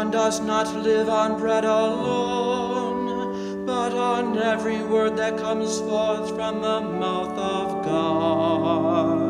Man does not live on bread alone, but on every word that comes forth from the mouth of God.